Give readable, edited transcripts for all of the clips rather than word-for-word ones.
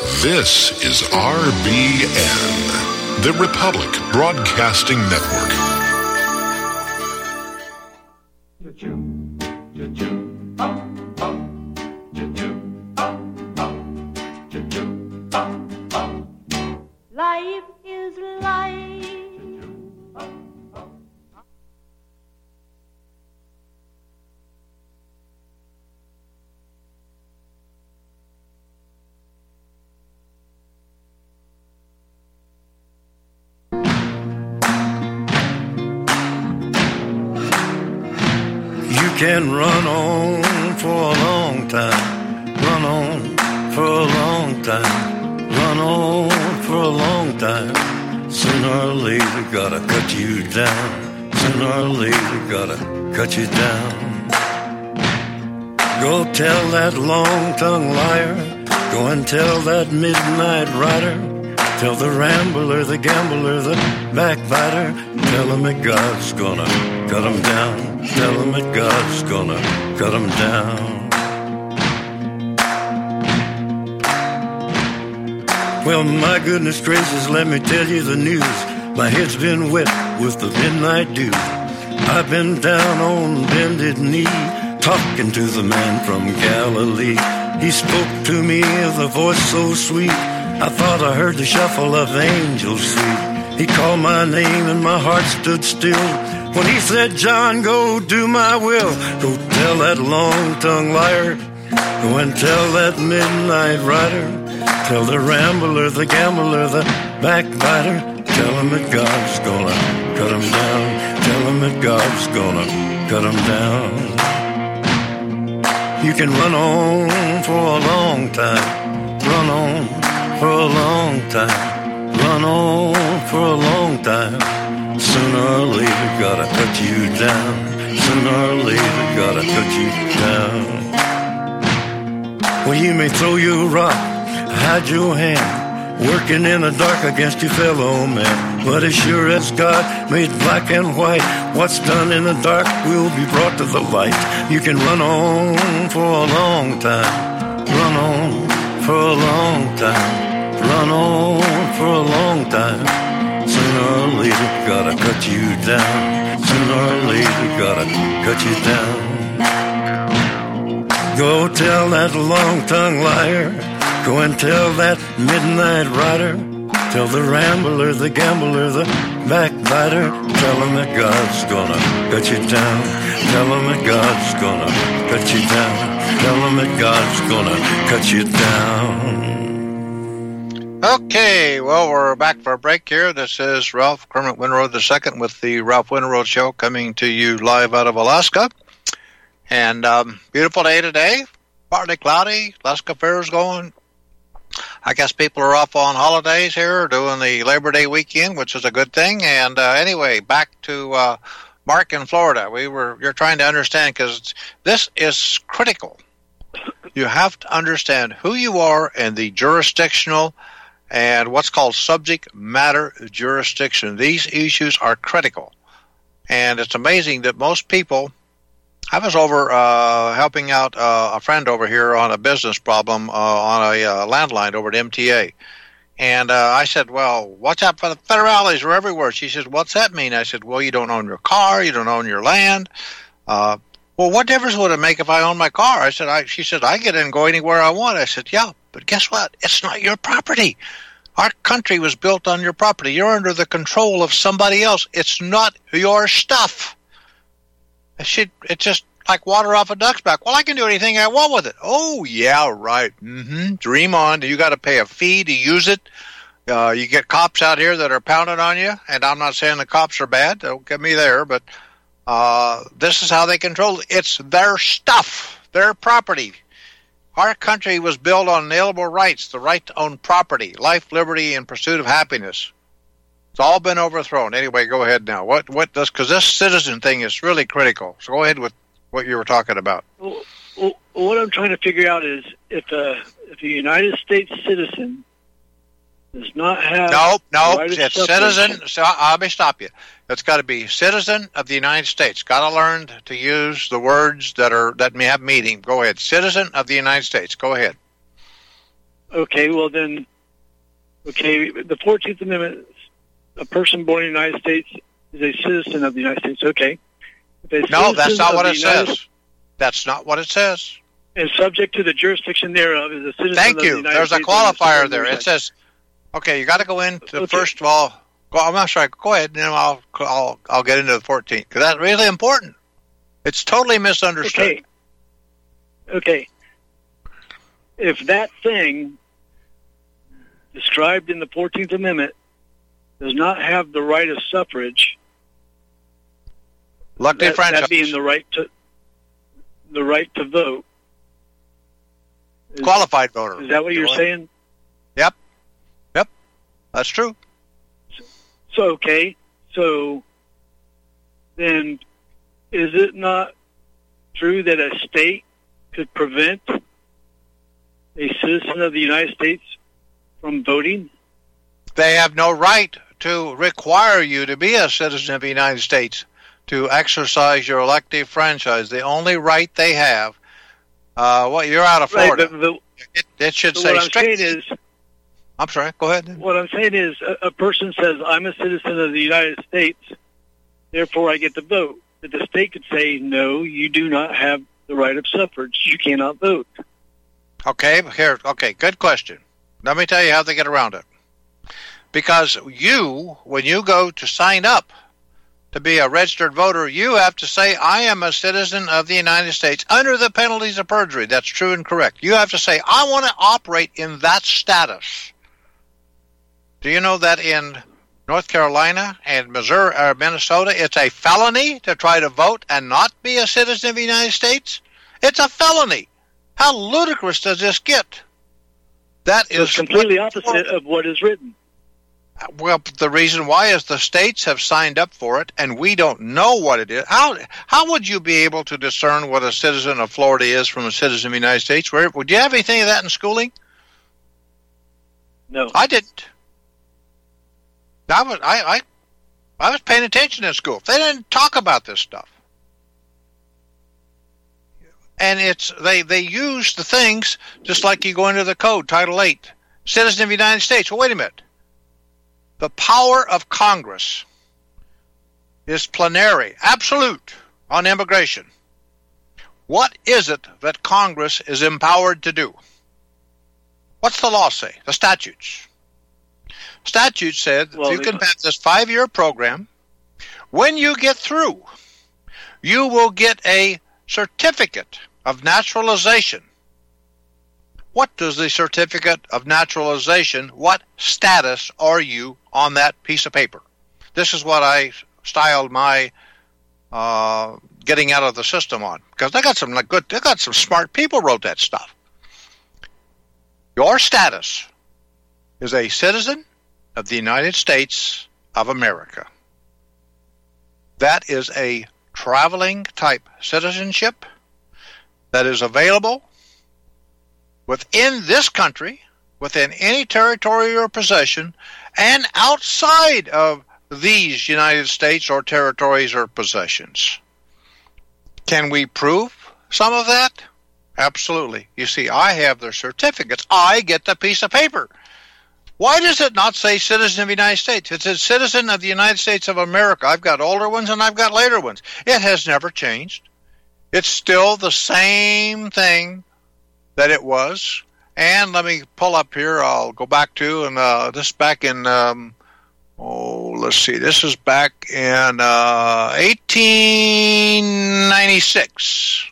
This is RBN, the Republic Broadcasting Network. Life is life. Can run on for a long time, run on for a long time, run on for a long time. Sooner or later gotta cut you down, sooner or later gotta cut you down. Go tell that long-tongued liar, go and tell that midnight rider, tell the rambler, the gambler, the backbiter, tell him that God's gonna cut him down. Tell him that God's gonna cut him down. Well, my goodness gracious, let me tell you the news. My head's been wet with the midnight dew. I've been down on bended knee, talking to the man from Galilee. He spoke to me with a voice so sweet, I thought I heard the shuffle of angels sweet. He called my name and my heart stood still when he said, John, go do my will. Go tell that long-tongued liar, go and tell that midnight rider, tell the rambler, the gambler, the backbiter, tell him that God's gonna cut him down. Tell him that God's gonna cut him down. You can run on for a long time, run on for a long time, run on for a long time. Sooner or later gotta cut you down, sooner or later gotta cut you down. Well, you may throw your rock, hide your hand, working in the dark against your fellow man, but as sure as God made black and white, what's done in the dark will be brought to the light. You can run on for a long time, run on for a long time, run on for a long time. Sooner or later gotta cut you down, sooner or later gotta cut you down. Go tell that long-tongued liar, go and tell that midnight rider, tell the rambler, the gambler, the backbiter, tell him that God's gonna cut you down, tell him that God's gonna cut you down, tell him that God's gonna cut you down. Okay, well, we're back for a break here. This is Ralph Kermit Winroad II with the Ralph Winroad Show, coming to you live out of Alaska. And beautiful day today, partly cloudy, Alaska Fair's going. I guess people are off on holidays here, doing the Labor Day weekend, which is a good thing. And anyway, back to Mark in Florida. You're trying to understand, because this is critical. You have to understand who you are and the jurisdictional and what's called subject matter jurisdiction. These issues are critical. And it's amazing that most people, I was over helping out a friend over here on a business problem on a landline over at MTA. And I said, well, watch out for the federales. Are everywhere. She said, what's that mean? I said, well, you don't own your car. You don't own your land. Well, what difference would it make if I own my car? She said, I get in and go anywhere I want. I said, yeah, but guess what? It's not your property. Our country was built on your property. You're under the control of somebody else. It's not your stuff. It's just like water off a duck's back. Well, I can do anything I want with it. Oh, yeah, right. Dream on. You got to pay a fee to use it. You get cops out here that are pounding on you, and I'm not saying the cops are bad. Don't get me there, but this is how they control it. It's their stuff, their property. Our country was built on inalienable rights, the right to own property, life, liberty, and pursuit of happiness. It's all been overthrown. Anyway, go ahead now. Because this citizen thing is really critical. So go ahead with what you were talking about. Well, what I'm trying to figure out is if a United States citizen does not have... No, it's citizen. So let me stop you. It's got to be citizen of the United States. Got to learn to use the words that may have meaning. Go ahead. Citizen of the United States. Go ahead. Okay, well then, the 14th Amendment, a person born in the United States is a citizen of the United States. Okay. No, that's not what it says. That's not what it says. And subject to the jurisdiction thereof is a citizen Thank of you. the United There's a States. qualifier there. It says, okay, you got to go into, first of all, I'm not sure. Go ahead, and then I'll get into the 14th, because that's really important. It's totally misunderstood. Okay. If that thing described in the 14th Amendment does not have the right of suffrage, that being the right to vote, qualified voter. Is that what you're saying? Yep, that's true. So then, is it not true that a state could prevent a citizen of the United States from voting? They have no right to require you to be a citizen of the United States to exercise your elective franchise. The only right they have, you're out of Florida. Right, it should say strict. I'm sorry, go ahead. What I'm saying is a person says, I'm a citizen of the United States, therefore I get to vote. But the state could say, no, you do not have the right of suffrage. You cannot vote. Okay, good question. Let me tell you how they get around it. Because when you go to sign up to be a registered voter, you have to say, I am a citizen of the United States under the penalties of perjury. That's true and correct. You have to say, I want to operate in that status. Do you know that in North Carolina and Missouri or Minnesota, it's a felony to try to vote and not be a citizen of the United States? It's a felony. How ludicrous does this get? That is completely opposite of what is written. Well, the reason why is the states have signed up for it, and we don't know what it is. How would you be able to discern what a citizen of Florida is from a citizen of the United States? Would you have anything of that in schooling? No. I didn't. I was paying attention in school. They didn't talk about this stuff. And they use the things just like you go into the code, Title 8, citizen of the United States. Well, wait a minute. The power of Congress is plenary, absolute, on immigration. What is it that Congress is empowered to do? What's the law say? The statutes. Statute said that you can pass this 5-year program. When you get through, you will get a certificate of naturalization. What does the certificate of naturalization, what status are you on that piece of paper? This is what I styled my getting out of the system on, because they got some smart people wrote that stuff. Your status is a citizen of the United States of America. That is a traveling type citizenship that is available within this country, within any territory or possession, and outside of these United States or territories or possessions. Can we prove some of that? Absolutely. You see, I have the certificates. I get the piece of paper. Why does it not say citizen of the United States? It says citizen of the United States of America. I've got older ones and I've got later ones. It has never changed. It's still the same thing that it was. And let me pull up here. I'll go back to, and this is back in, let's see. This is back in 1796.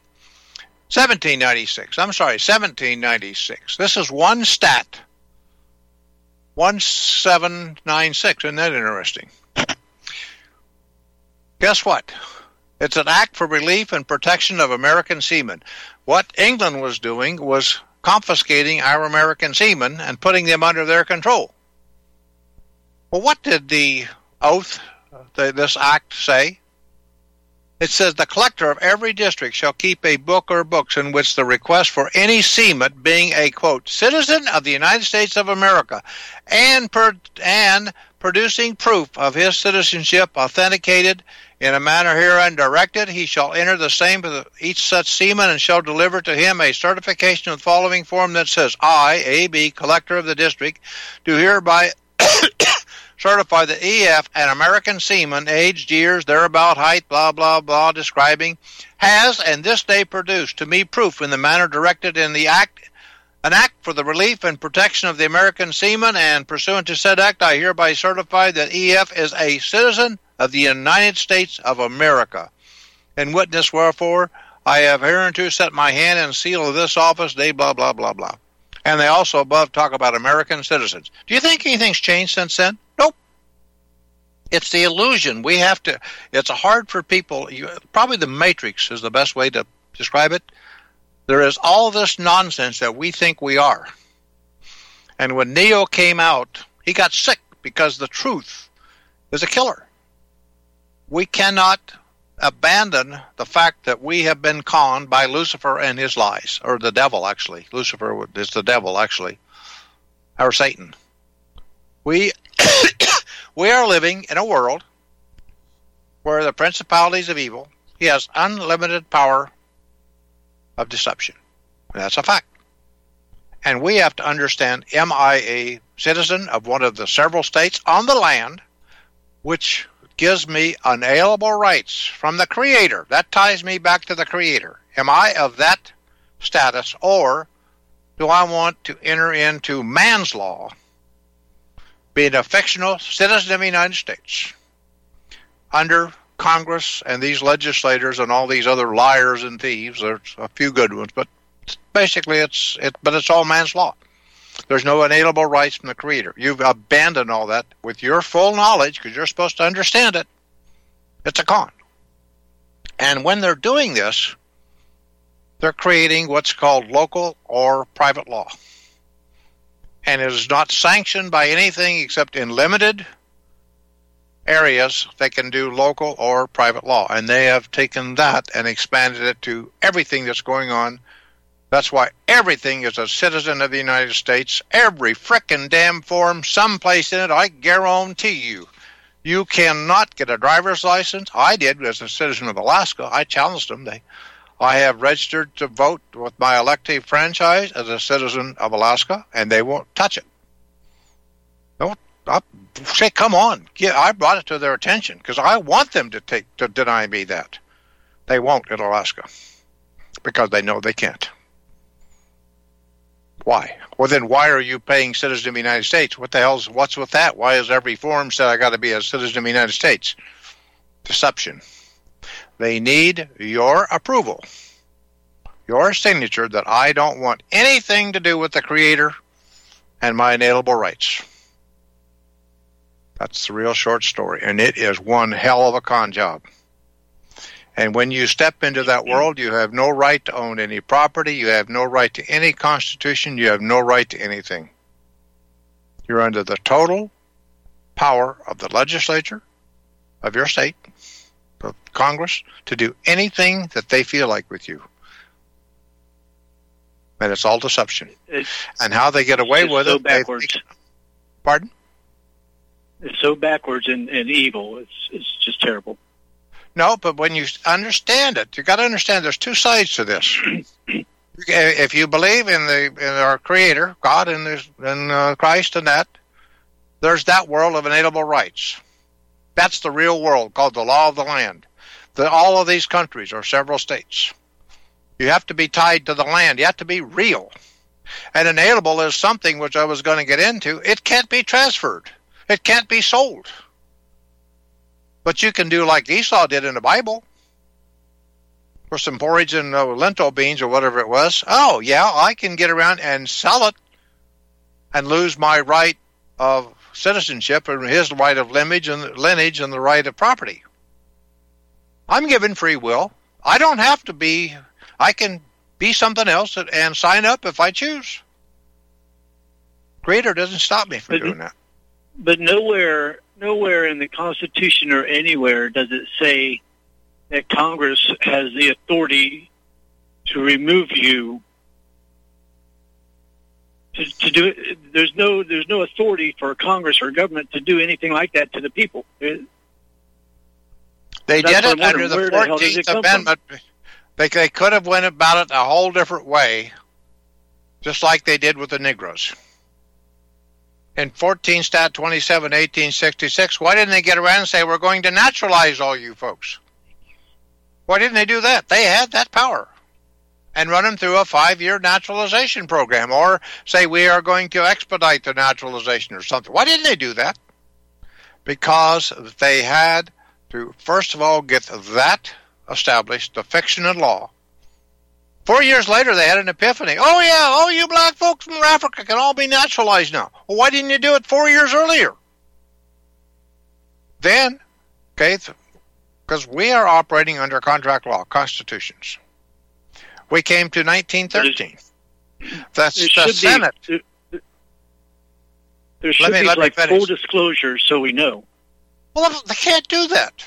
This is one stat. 1796. Isn't that interesting? Guess what? It's an act for relief and protection of American seamen. What England was doing was confiscating our American seamen and putting them under their control. Well, what did the oath, this act, say? It says the collector of every district shall keep a book or books in which the request for any seaman being a, quote, citizen of the United States of America and producing proof of his citizenship authenticated In a manner herein directed, he shall enter the same with each such seaman, and shall deliver to him a certification of the following form that says, I, A.B., collector of the district, do hereby certify that E.F., an American seaman, aged years, thereabout, height, blah, blah, blah, describing, has, and this day produced to me proof in the manner directed in the act, an act for the relief and protection of the American seaman, and pursuant to said act, I hereby certify that E.F. is a citizen of the United States of America. In witness wherefore, I have hereunto set my hand and seal of this office, day blah, blah, blah, blah. And they also above talk about American citizens. Do you think anything's changed since then? Nope. It's the illusion. We have to, it's hard for people, probably the Matrix is the best way to describe it. There is all this nonsense that we think we are. And when Neo came out, he got sick because the truth is a killer. We cannot abandon the fact that we have been conned by Lucifer and his lies, or the devil, actually. Lucifer is the devil, actually, or Satan. We are living in a world where the principalities of evil, he has unlimited power of deception. That's a fact. And we have to understand, am I a citizen of one of the several states on the land which gives me unalienable rights from the Creator? That ties me back to the Creator. Am I of that status, or do I want to enter into man's law, being a fictional citizen of the United States, under Congress and these legislators and all these other liars and thieves? There's a few good ones, but basically it's all man's law. There's no inalienable rights from the Creator. You've abandoned all that with your full knowledge, because you're supposed to understand it. It's a con. And when they're doing this, they're creating what's called local or private law. And it is not sanctioned by anything except in limited areas they can do local or private law. And they have taken that and expanded it to everything that's going on. That's why everything is a citizen of the United States. Every frickin' damn form, someplace in it, I guarantee you. You cannot get a driver's license. I did as a citizen of Alaska. I challenged them. I have registered to vote with my elective franchise as a citizen of Alaska, and they won't touch it. I say, come on. I brought it to their attention because I want them to deny me that. They won't in Alaska because they know they can't. Why? Well, then why are you paying citizen of the United States? What's with that? Why is every form said I got to be a citizen of the United States? Deception. They need your approval, your signature that I don't want anything to do with the Creator and my inalienable rights. That's the real short story, and it is one hell of a con job. And when you step into that world, you have no right to own any property. You have no right to any constitution. You have no right to anything. You're under the total power of the legislature of your state, of Congress, to do anything that they feel like with you. And it's all deception. And how they get away with so it. Backwards. Pardon? It's so backwards and evil. It's just terrible. No, but when you understand it, you got to understand there's two sides to this. If you believe in our Creator, God, and Christ, and that, there's that world of inalienable rights. That's the real world called the law of the land. All of these countries are several states. You have to be tied to the land. You have to be real. And inalienable is something which I was going to get into. It can't be transferred. It can't be sold. But you can do like Esau did in the Bible. For some porridge and lentil beans or whatever it was. Oh, yeah, I can get around and sell it and lose my right of citizenship and his right of lineage and the right of property. I'm given free will. I don't have to be, I can be something else and sign up if I choose. Creator doesn't stop me from doing that. But nowhere in the Constitution or anywhere does it say that Congress has the authority to remove you. To do it, there's no authority for Congress or government to do anything like that to the people. They That's did what it I'm under wondering, the where the hell did 14th it come Amendment. They could have went about it a whole different way, just like they did with the Negroes. In 14 Stat 27, 1866, why didn't they get around and say, we're going to naturalize all you folks? Why didn't they do that? They had that power. And run them through a 5-year naturalization program, or say we are going to expedite the naturalization or something. Why didn't they do that? Because they had to, first of all, get that established, the fiction and law. 4 years later, they had an epiphany. Oh, yeah, you black folks from Africa can all be naturalized now. Well, why didn't you do it 4 years earlier? Then, okay, because we are operating under contract law, constitutions. We came to 1913. That's the Senate. There should be like full disclosure so we know. Well, they can't do that.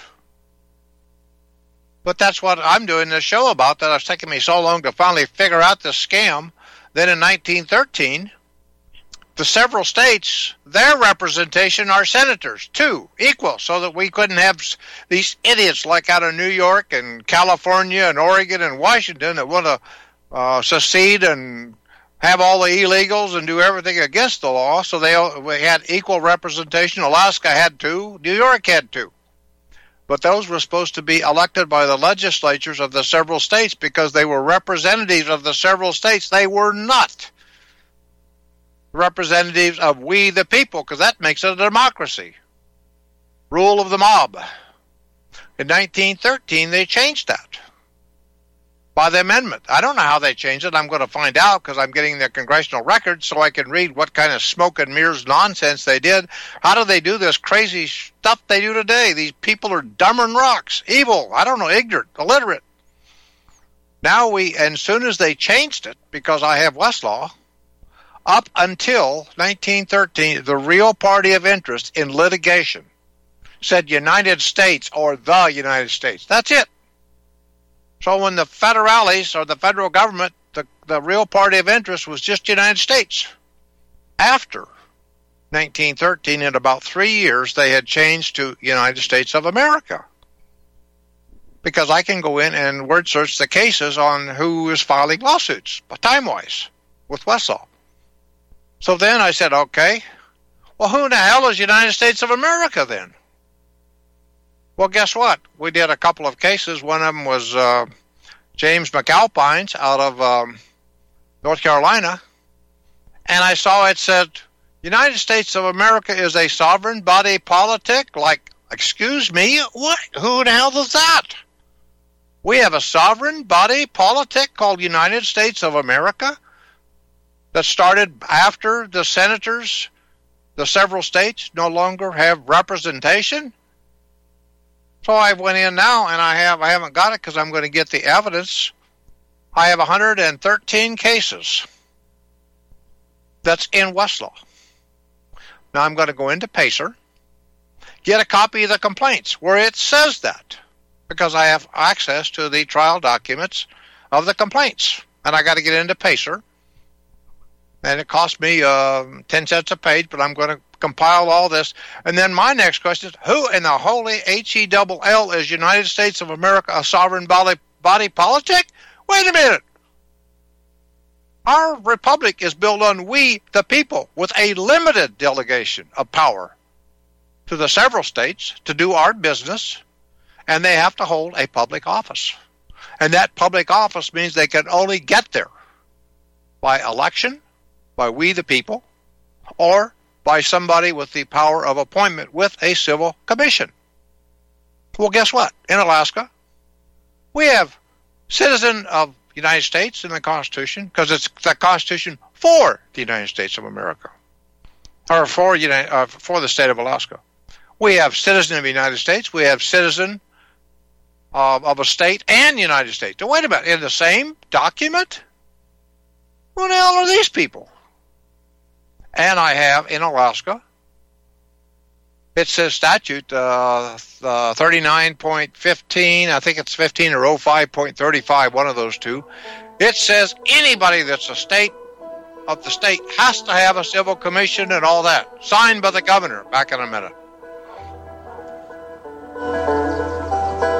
But that's what I'm doing this show about, that it's taken me so long to finally figure out this scam. Then in 1913, the several states, their representation are senators, too, equal, so that we couldn't have these idiots like out of New York and California and Oregon and Washington that want to secede and have all the illegals and do everything against the law. So we had equal representation. Alaska had 2. New York had 2. But those were supposed to be elected by the legislatures of the several states because they were representatives of the several states. They were not representatives of we the people, because that makes it a democracy. Rule of the mob. In 1913, they changed that by the amendment. I don't know how they changed it. I'm going to find out because I'm getting the congressional records so I can read what kind of smoke and mirrors nonsense they did. How do they do this crazy stuff they do today? These people are dumber than rocks, evil, I don't know, ignorant, illiterate. Now and as soon as they changed it, because I have Westlaw, up until 1913, the real party of interest in litigation said United States or the United States. That's it. So when the federales, or the federal government, the real party of interest was just United States. After 1913, in about 3 years, they had changed to United States of America. Because I can go in and word search the cases on who is filing lawsuits, time-wise, with Westlaw. So then I said, okay, well, who in the hell is United States of America then? Well, guess what? We did a couple of cases. One of them was James McAlpines out of North Carolina. And I saw it said, United States of America is a sovereign body politic. Like, excuse me? What? Who the hell is that? We have a sovereign body politic called United States of America that started after the senators, the several states, no longer have representation. So I went in now, and I haven't got it because I'm going to get the evidence. I have 113 cases that's in Westlaw. Now I'm going to go into Pacer, get a copy of the complaints where it says that, because I have access to the trial documents of the complaints. And I got to get into Pacer. And it cost me 10 cents a page, but I'm going to compile all this. And then my next question is, who in the holy HELL is United States of America a sovereign body politic? Wait a minute. Our republic is built on we, the people, with a limited delegation of power to the several states to do our business, and they have to hold a public office. And that public office means they can only get there by election, by we the people, or by somebody with the power of appointment with a civil commission. Well, guess what? In Alaska, we have citizen of the United States in the Constitution, because it's the Constitution for the United States of America, or for the state of Alaska. We have citizen of the United States. We have citizen of a state and United States. So wait a minute, in the same document? Who the hell are these people? And I have in Alaska, it says statute 39.15, I think it's 15 or 05.35, one of those two. It says anybody that's a state of the state has to have a civil commission and all that, signed by the governor. Back in a minute.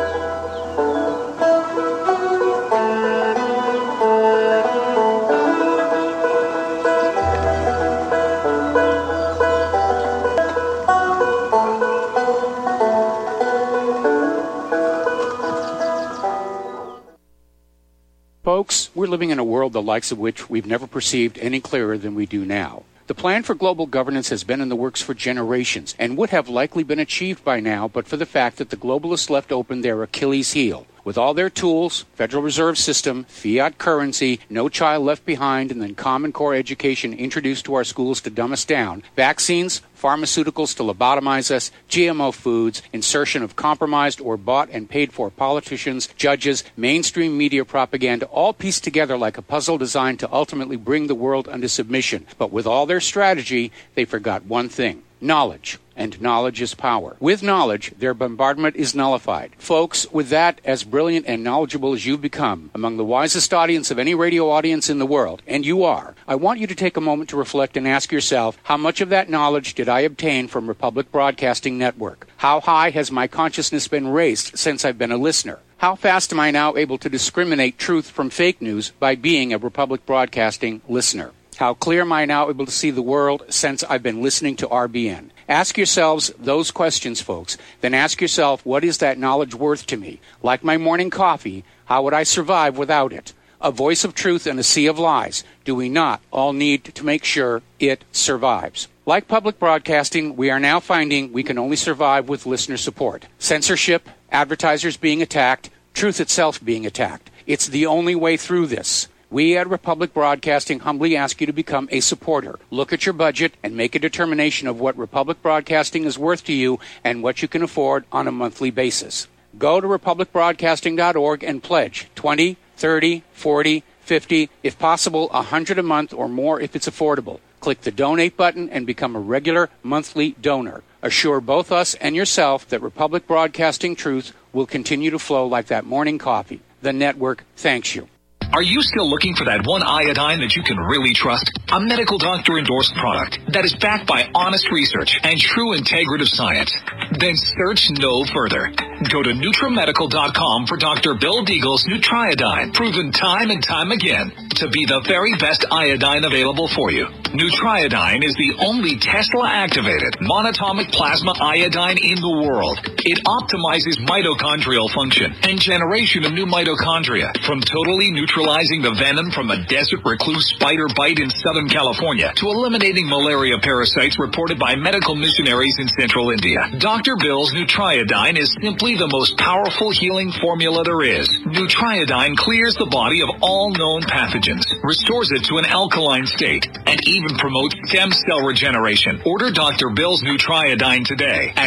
Folks, we're living in a world the likes of which we've never perceived any clearer than we do now. The plan for global governance has been in the works for generations and would have likely been achieved by now but for the fact that the globalists left open their Achilles heel. With all their tools, Federal Reserve System, fiat currency, no child left behind, and then Common Core education introduced to our schools to dumb us down, vaccines, pharmaceuticals to lobotomize us, GMO foods, insertion of compromised or bought and paid for politicians, judges, mainstream media propaganda, all pieced together like a puzzle designed to ultimately bring the world under submission. But with all their strategy, they forgot one thing: knowledge. And knowledge is power. With knowledge, their bombardment is nullified. Folks, with that, as brilliant and knowledgeable as you've become, among the wisest audience of any radio audience in the world, and you are, I want you to take a moment to reflect and ask yourself, how much of that knowledge did I obtain from Republic Broadcasting Network? How high has my consciousness been raised since I've been a listener? How fast am I now able to discriminate truth from fake news by being a Republic Broadcasting listener? How clear am I now able to see the world since I've been listening to RBN? Ask yourselves those questions, folks. Then ask yourself, what is that knowledge worth to me? Like my morning coffee, how would I survive without it? A voice of truth in a sea of lies. Do we not all need to make sure it survives? Like public broadcasting, we are now finding we can only survive with listener support. Censorship, advertisers being attacked, truth itself being attacked. It's the only way through this. We at Republic Broadcasting humbly ask you to become a supporter. Look at your budget and make a determination of what Republic Broadcasting is worth to you and what you can afford on a monthly basis. Go to republicbroadcasting.org and pledge $20, $30, $40, $50, if possible, $100 a month or more if it's affordable. Click the donate button and become a regular monthly donor. Assure both us and yourself that Republic Broadcasting truth will continue to flow like that morning coffee. The network thanks you. Are you still looking for that one iodine that you can really trust? A medical doctor endorsed product that is backed by honest research and true integrative science? Then search no further. Go to NutriMedical.com for Dr. Bill Deagle's Nutriodine, proven time and time again to be the very best iodine available for you. Nutriodine is the only Tesla-activated monatomic plasma iodine in the world. It optimizes mitochondrial function and generation of new mitochondria, from totally neutralizing the venom from a desert recluse spider bite in Southern California to eliminating malaria parasites reported by medical missionaries in central India. Dr. Bill's Nutriodine is simply the most powerful healing formula there is. Nutriodine clears the body of all known pathogens, restores it to an alkaline state, and even promotes stem cell regeneration. Order Dr. Bill's Nutriodine today at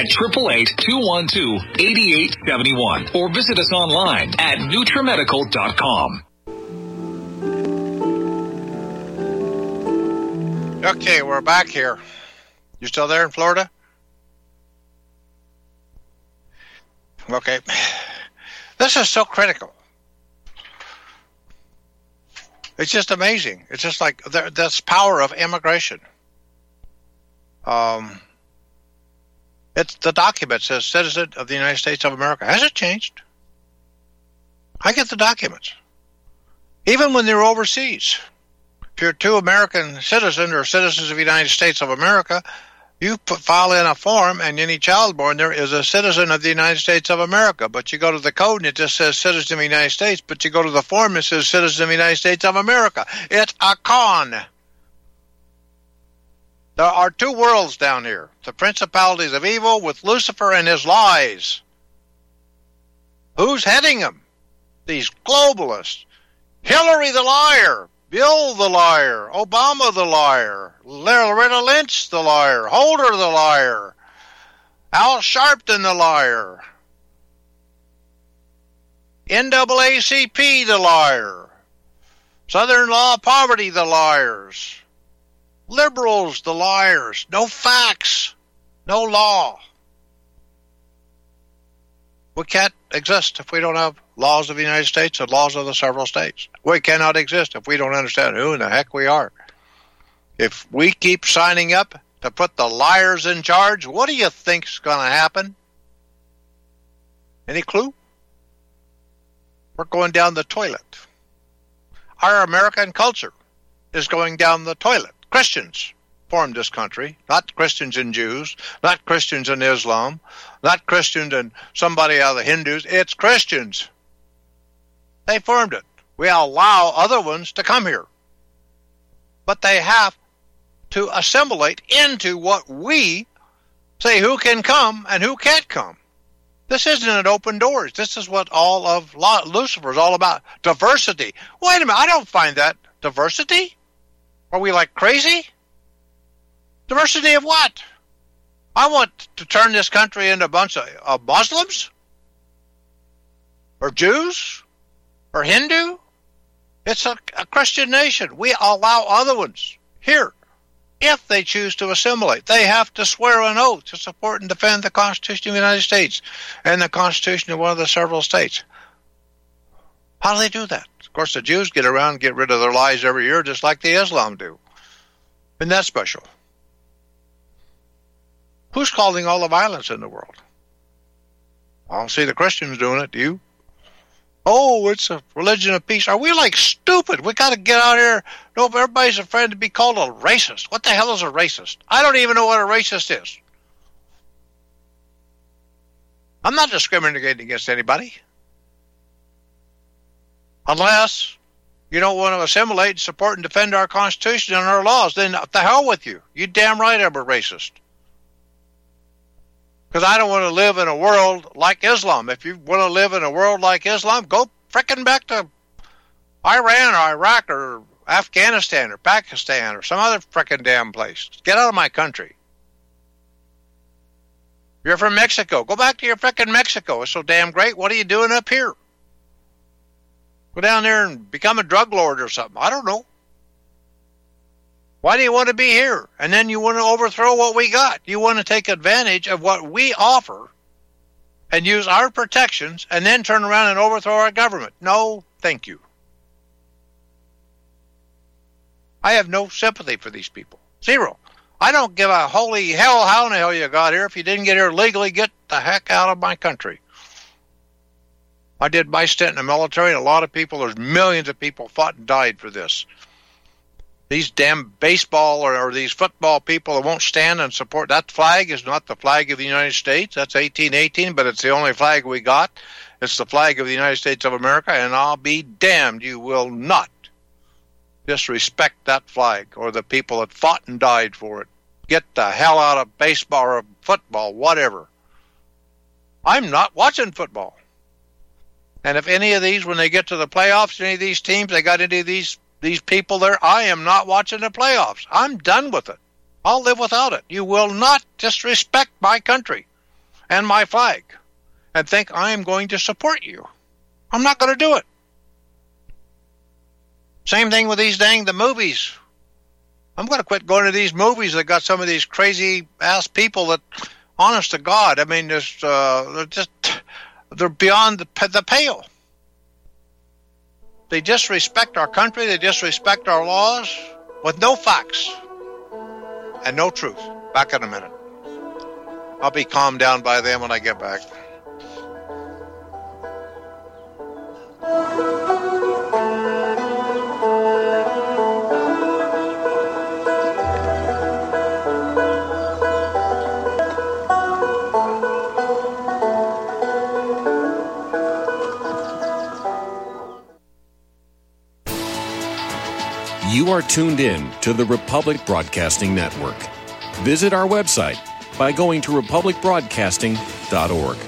888-212-8871 or visit us online at NutriMedical.com. Okay, we're back here. You still there in Florida? Okay. This is so critical. It's just amazing. It's just like this power of immigration. It's the document says citizen of the United States of America. Has it changed? I get the documents. Even when they're overseas. If you're two American citizens or citizens of the United States of America, you file in a form, and any child born there is a citizen of the United States of America. But you go to the code, and it just says citizen of the United States. But you go to the form, it says citizen of the United States of America. It's a con. There are two worlds down here. The principalities of evil with Lucifer and his lies. Who's heading them? These globalists. Hillary the liar. Bill the liar, Obama the liar, Loretta Lynch the liar, Holder the liar, Al Sharpton the liar, NAACP the liar, Southern Law Poverty the liars, liberals the liars, no facts, no law. We can't exist if we don't have laws of the United States and laws of the several states. We cannot exist if we don't understand who in the heck we are. If we keep signing up to put the liars in charge, what do you think's going to happen? Any clue? We're going down the toilet. Our American culture is going down the toilet. Christians formed this country, not Christians and Jews, not Christians and Islam, not Christians and somebody out of the Hindus. It's Christians. They formed it. We allow other ones to come here. But they have to assimilate into what we say who can come and who can't come. This isn't an open doors. This is what all of Lucifer is all about. Diversity. Wait a minute, I don't find that diversity. Are we like crazy? Diversity of what? I want to turn this country into a bunch of Muslims? Or Jews? Or Hindu? It's a Christian nation. We allow other ones here. If they choose to assimilate, they have to swear an oath to support and defend the Constitution of the United States and the Constitution of one of the several states. How do they do that? Of course, the Jews get around and get rid of their lies every year just like the Islam do. Isn't that special? Who's causing all the violence in the world? I don't see the Christians doing it, do you? Oh, it's a religion of peace. Are we like stupid? We got to get out here. No, everybody's afraid to be called a racist. What the hell is a racist? I don't even know what a racist is. I'm not discriminating against anybody. Unless you don't want to assimilate and support and defend our Constitution and our laws, then the hell with you. You damn right I'm a racist. Because I don't want to live in a world like Islam. If you want to live in a world like Islam, go frickin' back to Iran or Iraq or Afghanistan or Pakistan or some other frickin' damn place. Get out of my country. You're from Mexico. Go back to your frickin' Mexico. It's so damn great. What are you doing up here? Go down there and become a drug lord or something. I don't know. Why do you want to be here? And then you want to overthrow what we got. You want to take advantage of what we offer and use our protections and then turn around and overthrow our government. No, thank you. I have no sympathy for these people. Zero. I don't give a holy hell how in the hell you got here. If you didn't get here legally, get the heck out of my country. I did my stint in the military, and a lot of people, there's millions of people fought and died for this. These damn baseball or these football people that won't stand and support, that flag is not the flag of the United States. That's 1818, but it's the only flag we got. It's the flag of the United States of America, and I'll be damned you will not disrespect that flag or the people that fought and died for it. Get the hell out of baseball or football, whatever. I'm not watching football. And if any of these, when they get to the playoffs, any of these teams, they got any of these people there, I am not watching the playoffs. I'm done with it. I'll live without it. You will not disrespect my country and my flag and think I am going to support you. I'm not going to do it. Same thing with the movies. I'm going to quit going to these movies that got some of these crazy-ass people that, honest to God, I mean, they're beyond the pale. They disrespect our country. They disrespect our laws with no facts and no truth. Back in a minute. I'll be calmed down by them when I get back. You are tuned in to the Republic Broadcasting Network. Visit our website by going to republicbroadcasting.org.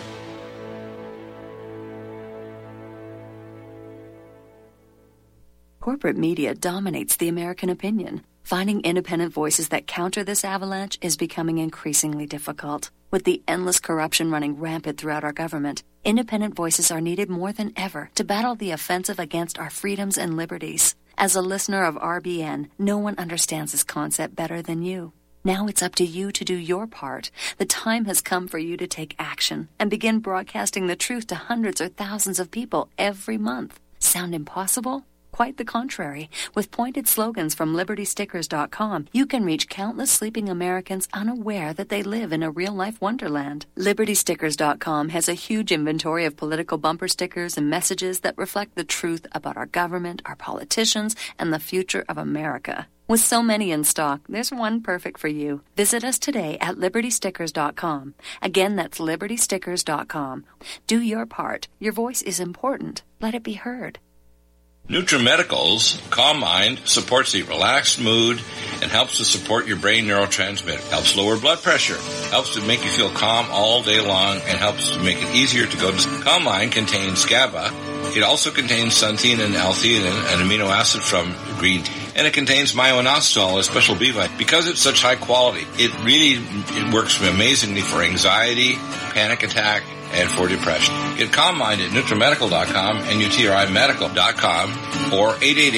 Corporate media dominates the American opinion. Finding independent voices that counter this avalanche is becoming increasingly difficult. With the endless corruption running rampant throughout our government, independent voices are needed more than ever to battle the offensive against our freedoms and liberties. As a listener of RBN, no one understands this concept better than you. Now it's up to you to do your part. The time has come for you to take action and begin broadcasting the truth to hundreds or thousands of people every month. Sound impossible? Quite the contrary. With pointed slogans from LibertyStickers.com, you can reach countless sleeping Americans unaware that they live in a real-life wonderland. LibertyStickers.com has a huge inventory of political bumper stickers and messages that reflect the truth about our government, our politicians, and the future of America. With so many in stock, there's one perfect for you. Visit us today at LibertyStickers.com. Again, that's LibertyStickers.com. Do your part. Your voice is important. Let it be heard. NutriMedical's Calm Mind supports a relaxed mood and helps to support your brain neurotransmitter, helps lower blood pressure, helps to make you feel calm all day long, and helps to make it easier to go to sleep. Calm Mind contains GABA. It also contains xanthine and L-theanine, an amino acid from green tea. And it contains myo-inositol, a special B vitamin. Because it's such high quality, it works amazingly for anxiety, panic attack, and for depression. Get Calm Mind at NutriMedical.com and NutriMedical.com or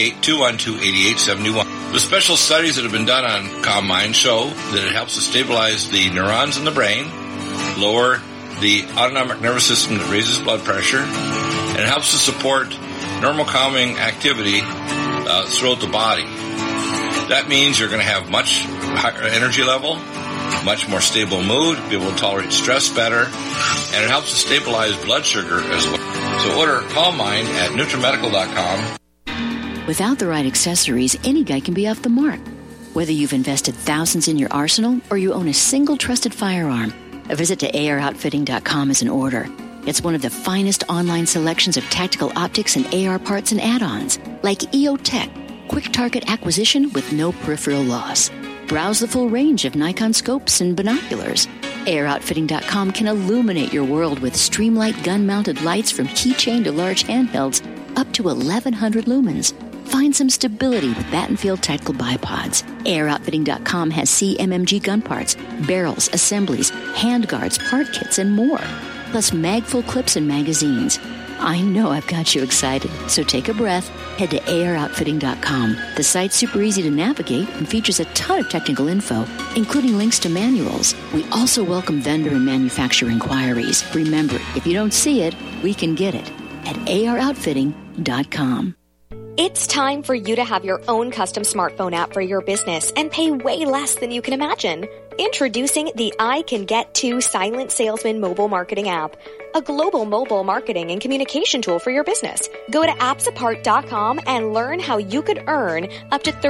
888-212-8871. The special studies that have been done on Calm Mind show that it helps to stabilize the neurons in the brain, lower the autonomic nervous system that raises blood pressure, and it helps to support normal calming activity throughout the body. That means you're going to have much higher energy level, much more stable mood, be able to tolerate stress better, and it helps to stabilize blood sugar as well. So order Calm Mind at NutriMedical.com. Without the right accessories, any guy can be off the mark. Whether you've invested thousands in your arsenal or you own a single trusted firearm, a visit to AROutfitting.com is in order. It's one of the finest online selections of tactical optics and AR parts and add-ons, like EOTech, quick target acquisition with no peripheral loss. Browse the full range of Nikon scopes and binoculars. AROutfitting.com can illuminate your world with Streamlight gun-mounted lights from keychain to large handhelds up to 1,100 lumens. Find some stability with Battenfield Tactical Bipods. AROutfitting.com has CMMG gun parts, barrels, assemblies, handguards, part kits, and more. Plus mag-full clips and magazines. I know I've got you excited, so take a breath. Head to AROutfitting.com. The site's super easy to navigate and features a ton of technical info, including links to manuals. We also welcome vendor and manufacturer inquiries. Remember, if you don't see it, we can get it at AROutfitting.com. It's time for you to have your own custom smartphone app for your business and pay way less than you can imagine. Introducing the I Can Get To Silent Salesman mobile marketing app, a global mobile marketing and communication tool for your business. Go to appsapart.com and learn how you could earn up to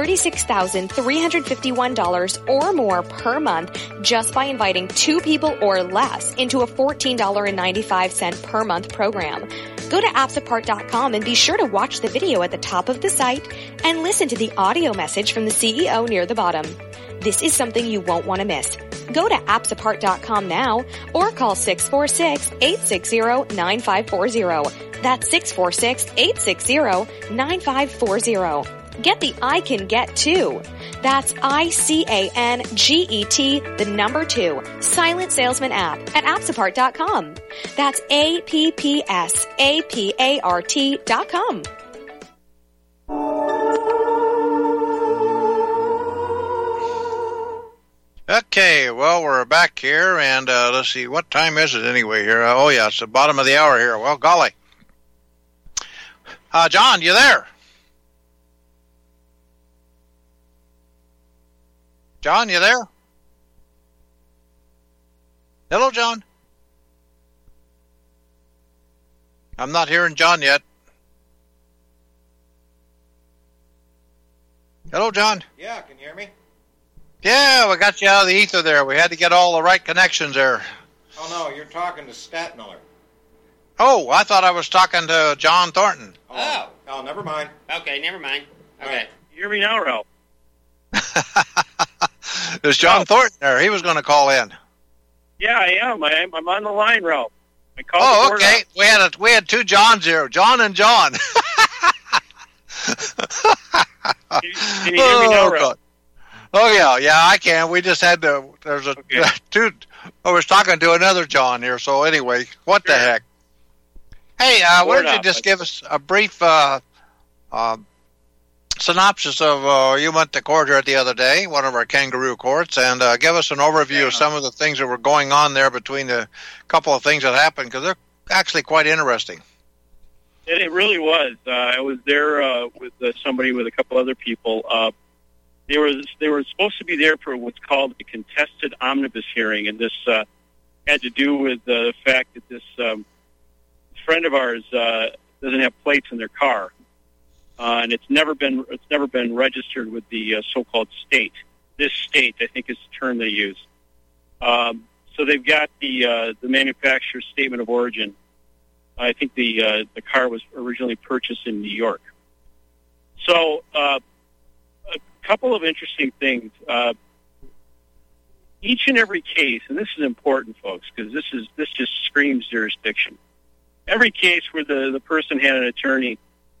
$36,351 or more per month just by inviting 2 people or less into a $14.95 per month program. Go to appsapart.com and be sure to watch the video at the top of the site and listen to the audio message from the CEO near the bottom. This is something you won't want to miss. Go to appsapart.com now or call 646-860-9540. That's 646-860-9540. Get the I Can Get To. That's ICANGET, the number 2, Silent Salesman app at appsapart.com. That's APPSAPART.com. Okay, well, we're back here, and let's see, what time is it anyway here? Oh, yeah, it's the bottom of the hour here. Well, golly. John, you there? John, you there? Hello, John? I'm not hearing John yet. Hello, John? Yeah, can you hear me? Yeah, we got you out of the ether there. We had to get all the right connections there. Oh, no, you're talking to Statmiller. Oh, I thought I was talking to John Thornton. Oh, never mind. Okay, never mind. Okay. Right. You hear me now, Ralph? There's John Thornton there. He was going to call in. Yeah, I am. I'm on the line, Ralph. I called. Oh, okay. We had 2 Johns here, John and John. Can you hear me now, Ralph? Oh, yeah, I can. We just had to, there's a, two, I was talking to another John here, so anyway, what the heck? Hey, why don't you just give us a brief synopsis of, you went to court here the other day, one of our kangaroo courts, and give us an overview of some of the things that were going on there between the couple of things that happened, because they're actually quite interesting. It really was. I was there with somebody with a couple other people. They were supposed to be there for what's called a contested omnibus hearing, and this had to do with the fact that this friend of ours doesn't have plates in their car, and it's never been registered with the so-called state. This state, I think, is the term they use. So they've got the manufacturer's statement of origin. I think the car was originally purchased in New York. So a couple of interesting things. Each and every case, and this is important, folks, because this just screams jurisdiction. Every case where the person had an attorney,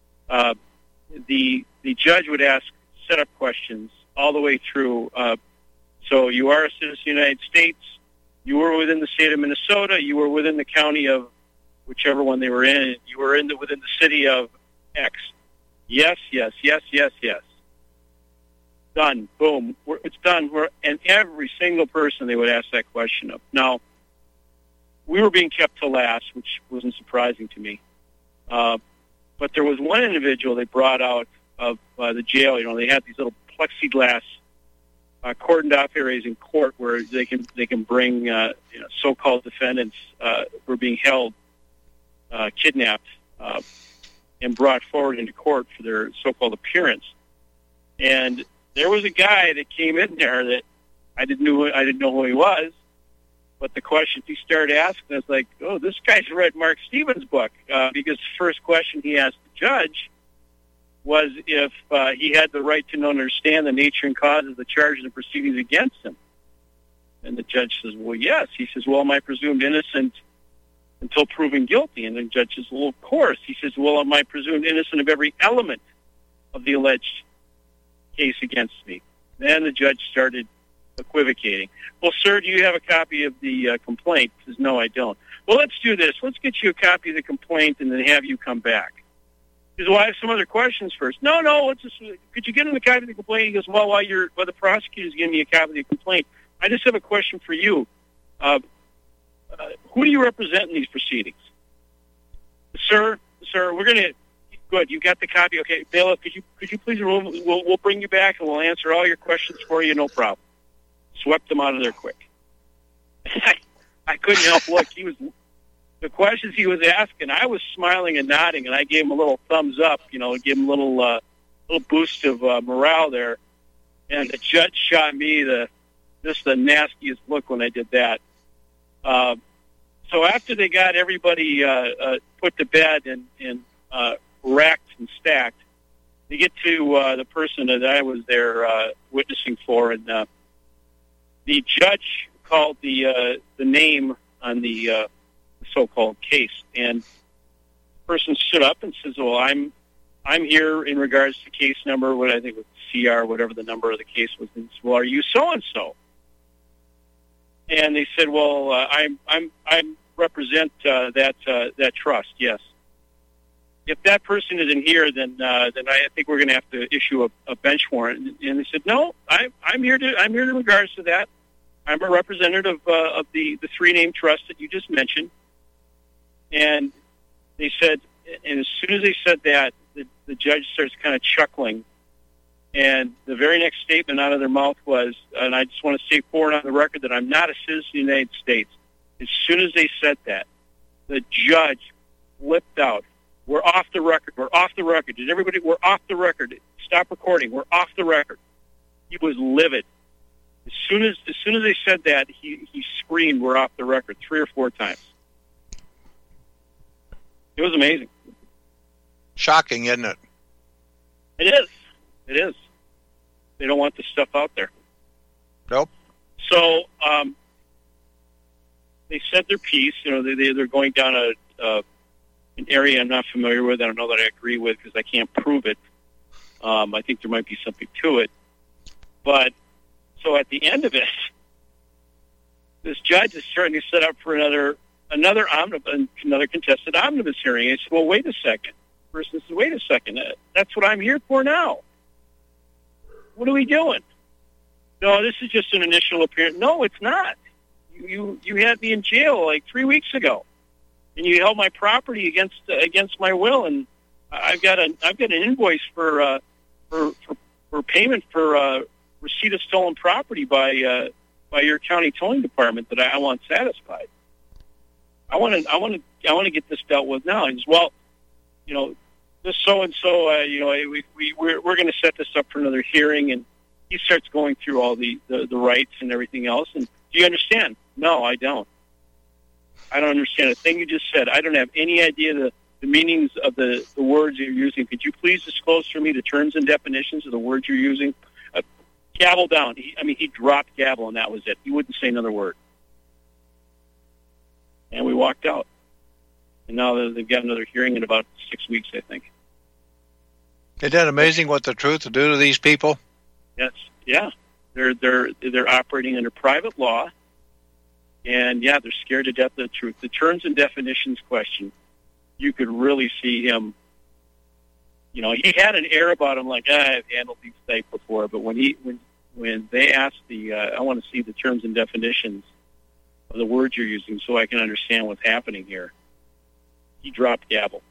the judge would ask setup questions all the way through. So you are a citizen of the United States. You were within the state of Minnesota. You were within the county of whichever one they were in. You were within the city of X. Yes, yes, yes, yes, yes. Done. Boom. It's done. And every single person they would ask that question of. Now, we were being kept to last, which wasn't surprising to me. But there was one individual they brought out of the jail. You know, they had these little plexiglass cordoned off areas in court where they can bring so-called defendants who are being held, kidnapped, and brought forward into court for their so-called appearance. And there was a guy that came in there that I didn't know who he was, but the questions he started asking, I was like, oh, this guy's read Mark Stevens' book, because the first question he asked the judge was if he had the right to know and understand the nature and cause of the charges and proceedings against him. And the judge says, well, yes. He says, well, am I presumed innocent until proven guilty? And the judge says, well, of course. He says, well, am I presumed innocent of every element of the alleged case against me? Then the judge started equivocating. Well, sir, do you have a copy of the complaint? He says, no, I don't. Well, let's do this. Let's get you a copy of the complaint and then have you come back. He says, well, I have some other questions first. No, could you get him a copy of the complaint? He goes, well, while the prosecutor's giving me a copy of the complaint, I just have a question for you. Who do you represent in these proceedings? Sir, we're going to... Good, you got the copy. Okay, bailiff, could you please we'll bring you back and we'll answer all your questions for you, no problem. Swept them out of there quick. I couldn't help look. The questions he was asking, I was smiling and nodding, and I gave him a little thumbs up, give him a little boost of morale there. And the judge shot me the nastiest look when I did that. So after they got everybody put to bed and racked and stacked, they get to the person that I was there witnessing for, and the judge called the name on the so-called case, and the person stood up and says, well, I'm here in regards to case number, what I think was CR, whatever the number of the case was. And said, well, are you so-and-so? And they said, well, I represent that trust, yes. If that person isn't here, then I think we're going to have to issue a bench warrant. And they said, no, I'm here in regards to that. I'm a representative of the three name trust that you just mentioned. And they said, and as soon as they said that, the judge starts kind of chuckling. And the very next statement out of their mouth was, and I just want to say forward on the record that I'm not a citizen of the United States. As soon as they said that, the judge flipped out. We're off the record. We're off the record. Did everybody? We're off the record. Stop recording. We're off the record. He was livid. As soon as they said that, he screamed, "We're off the record," 3 or 4 times. It was amazing. Shocking, isn't it? It is. It is. They don't want this stuff out there. Nope. So they said their piece. They're going down an area I'm not familiar with. I don't know that I agree with because I can't prove it. I think there might be something to it. But so at the end of it, this judge is starting to set up for another contested omnibus hearing. I said, well, wait a second. The person said, wait a second. That's what I'm here for now. What are we doing? No, this is just an initial appearance. No, it's not. You had me in jail like 3 weeks ago, and you held my property against my will, and I've got an invoice for payment for receipt of stolen property by your county towing department that I want satisfied. I want to get this dealt with now. And well, this so and so, we're going to set this up for another hearing, and he starts going through all the rights and everything else. And do you understand? No, I don't. I don't understand a thing you just said. I don't have any idea the meanings of the words you're using. Could you please disclose for me the terms and definitions of the words you're using? Gavel down. He dropped gavel, and that was it. He wouldn't say another word. And we walked out. And now they've got another hearing in about 6 weeks, I think. Isn't that amazing what the truth will do to these people? Yes. Yeah. They're operating under private law. And, yeah, they're scared to death of the truth. The terms and definitions question, you could really see him. He had an air about him like, I've handled these things before. But when they asked I want to see the terms and definitions of the words you're using so I can understand what's happening here, he dropped gavel.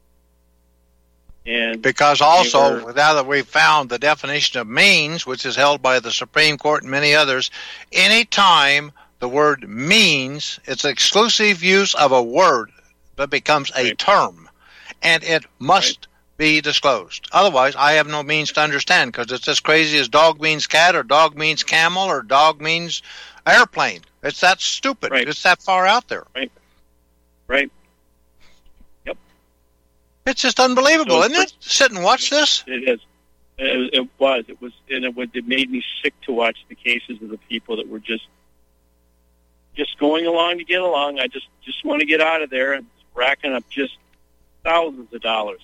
And because also, now that we've found the definition of means, which is held by the Supreme Court and many others, any time the word means, it's exclusive use of a word that becomes a term, and it must be disclosed. Otherwise, I have no means to understand, because it's as crazy as dog means cat, or dog means camel, or dog means airplane. It's that stupid. Right. It's that far out there. Right. Yep. It's just unbelievable, isn't it? Sit and watch this. It is. It was, and it made me sick to watch the cases of the people that were just going along to get along. I just want to get out of there, and racking up just thousands of dollars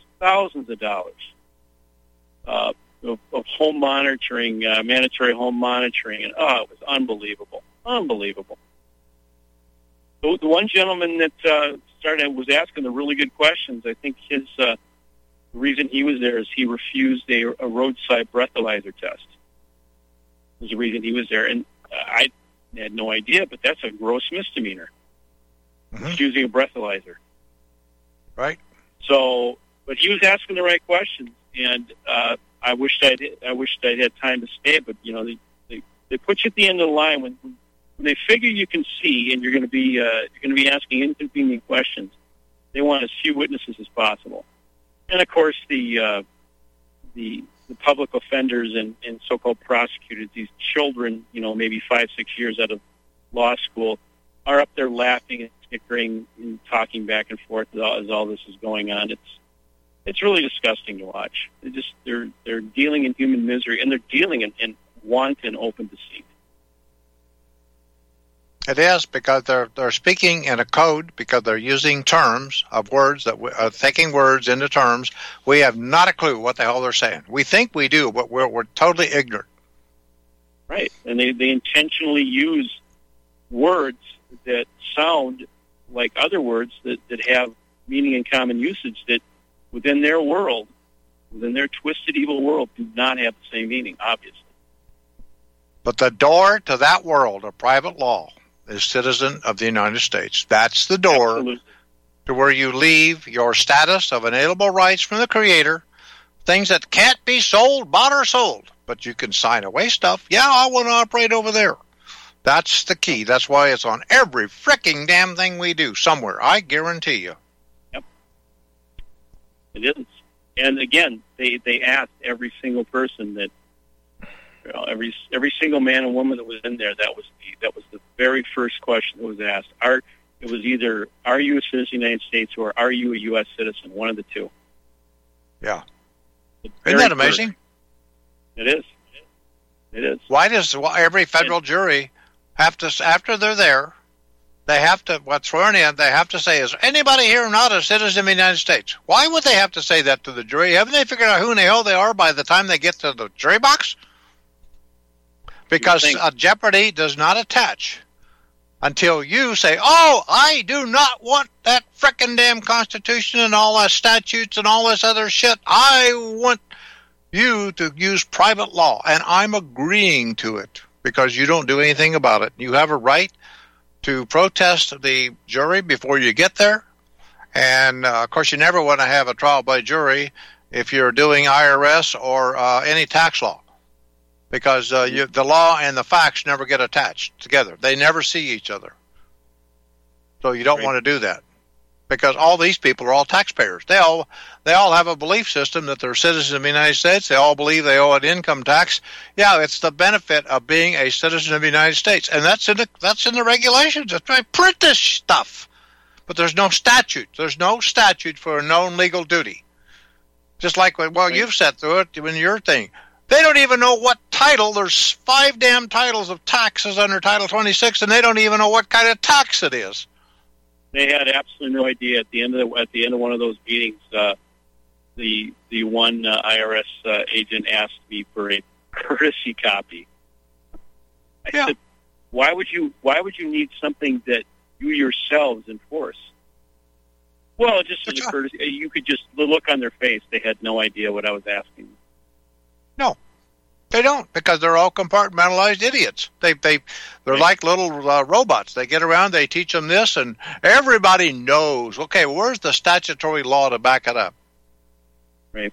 of home monitoring, mandatory home monitoring, and it was unbelievable. The one gentleman that was asking the really good questions. I think his the reason he was there is he refused a roadside breathalyzer test. Was the reason he was there, and I had no idea, but that's a gross misdemeanor. Refusing a breathalyzer. Right. So, but he was asking the right questions, and I wished I'd had time to stay. But they put you at the end of the line when they figure you can see, and you're going to be asking inconvenient questions. They want as few witnesses as possible, and of course the public offenders and so-called prosecutors, these children, maybe 5-6 years out of law school, are up there laughing and snickering and talking back and forth as all this is going on. It's really disgusting to watch. They're dealing in human misery, and they're dealing in wanton open deceit. It is, because they're speaking in a code, because they're using terms of words that are taking words into terms. We have not a clue what the hell they're saying. We think we do, but we're totally ignorant. Right, and they intentionally use words that sound like other words that have meaning in common usage that within their world, within their twisted, evil world, do not have the same meaning, obviously. But the door to that world of private law is citizen of the United States. That's the door to where you leave your status of inalienable rights from the Creator, things that can't be sold, bought, or sold. But you can sign away stuff. Yeah, I want to operate over there. That's the key. That's why it's on every fricking damn thing we do somewhere. I guarantee you. Yep. It is. And again, they asked every single person that, every single man and woman that was in there, that was the very first question that was asked. It was either, are you a citizen of the United States, or are you a U.S. citizen? One of the two. Yeah. Isn't that amazing? It is. It is. Why does every federal jury have to, after they're there, they have to, what's sworn in, they have to say, is anybody here not a citizen of the United States? Why would they have to say that to the jury? Haven't they figured out who in the hell they are by the time they get to the jury box? Because jeopardy does not attach until you say, oh, I do not want that frickin' damn Constitution and all that statutes and all this other shit. I want you to use private law, and I'm agreeing to it because you don't do anything about it. You have a right to protest the jury before you get there. And, of course, you never want to have a trial by jury if you're doing IRS or any tax law. Because the law and the facts never get attached together. They never see each other. So you don't want to do that. Because all these people are all taxpayers. They all have a belief system that they're citizens of the United States. They all believe they owe an income tax. Yeah, it's the benefit of being a citizen of the United States. And that's in the regulations. That's right. Print this stuff. but there's no statute. There's no statute for a known legal duty. Just like, well, you've sat through it in your thing. They don't even know what title. There's 5 damn titles of taxes under Title 26, and they don't even know what kind of tax it is. They had absolutely no idea. At the end of one of those meetings, the one IRS agent asked me for a courtesy copy. I said, why would you need something that you yourselves enforce? Well, just as a courtesy, you could just look on their face. They had no idea what I was asking. No, they don't, because they're all compartmentalized idiots. They're like little robots. They get around, they teach them this, and everybody knows. Okay, where's the statutory law to back it up? Right.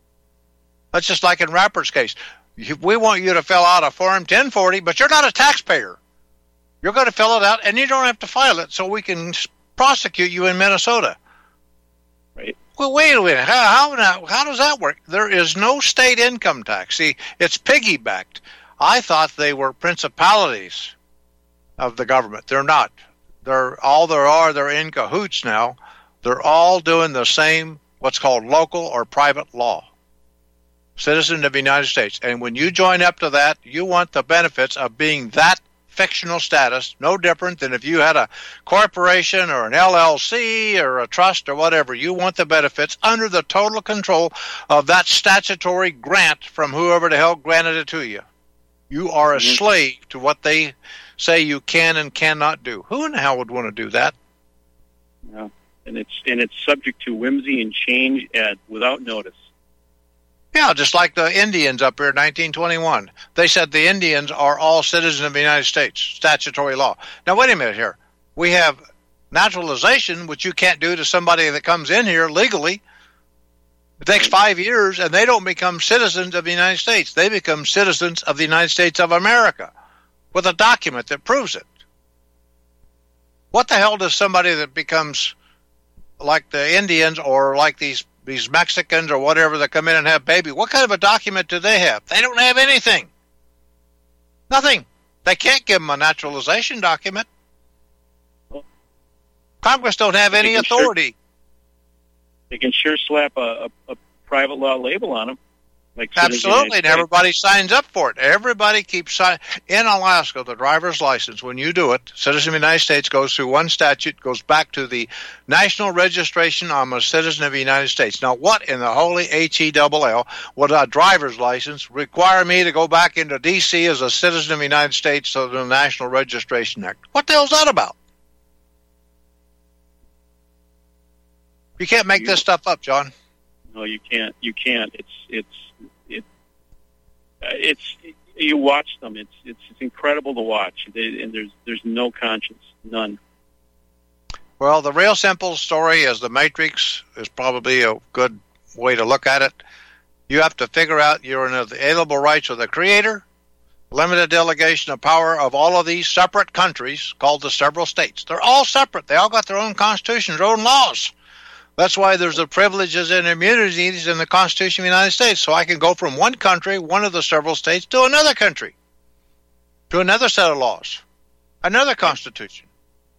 That's just like in Rapper's case. We want you to fill out a Form 1040, but you're not a taxpayer. You're going to fill it out, and you don't have to file it, so we can prosecute you in Minnesota. Right. Well, wait a minute. How does that work? There is no state income tax. See, it's piggybacked. I thought they were principalities of the government. They're not. They're in cahoots now. They're all doing the same, what's called local or private law. Citizen of the United States. And when you join up to that, you want the benefits of being that fictional status, no different than if you had a corporation or an LLC or a trust or whatever. You want the benefits under the total control of that statutory grant from whoever the hell granted it to you. You are a slave to what they say you can and cannot do. Who in the hell would want to do that? No. And it's subject to whimsy and change without notice. Yeah, just like the Indians up here in 1921. They said the Indians are all citizens of the United States, statutory law. Now, wait a minute here. We have naturalization, which you can't do to somebody that comes in here legally. It takes 5 years, and they don't become citizens of the United States. They become citizens of the United States of America with a document that proves it. What the hell does somebody that becomes like the Indians or like these Mexicans or whatever that come in and have baby, what kind of a document do they have? They don't have anything. Nothing. They can't give them a naturalization document. Congress don't have any authority. They can sure slap a private law label on them. Like absolutely, and everybody signs up for it. Everybody keeps signing. In Alaska, the driver's license, when you do it, citizen of the United States goes through one statute, goes back to the National Registration I'm a Citizen of the United States. Now, what in the holy HELL would a driver's license require me to go back into D.C. as a citizen of the United States under the National Registration Act? What the hell's that about? You can't make this stuff up, John. No, you can't. You can't. You watch them. It's incredible to watch. And there's no conscience, none. Well, the real simple story is the Matrix is probably a good way to look at it. You have to figure out you're in the inalienable rights of the Creator, limited delegation of power of all of these separate countries called the several states. They're all separate. They all got their own constitutions, their own laws. That's why there's the privileges and immunities in the Constitution of the United States. So I can go from one country, one of the several states, to another country, to another set of laws, another constitution.